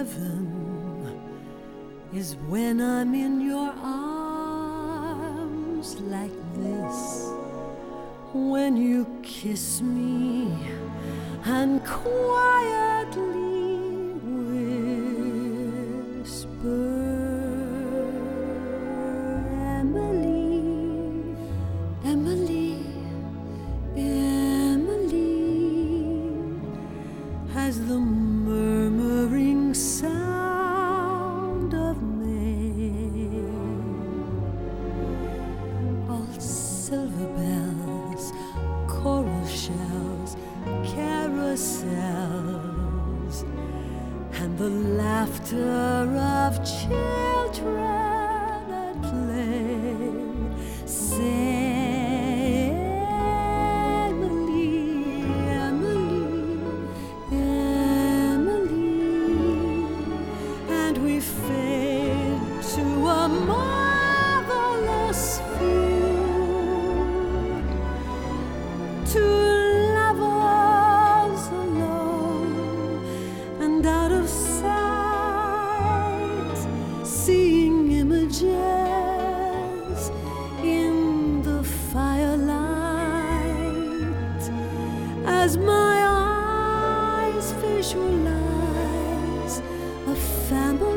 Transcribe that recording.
heaven is when I'm in your arms like this, when you kiss me and quietly whisper, Emily, Emily, Emily, as the murmuring sound of May. All silver bells, coral shells, carousels, and the laughter of children at play. Say, Emily, Emily, Emily, and we fade to a marvelous view, two lovers alone and out of sight, seeing images in the firelight, as my eyes visualize a family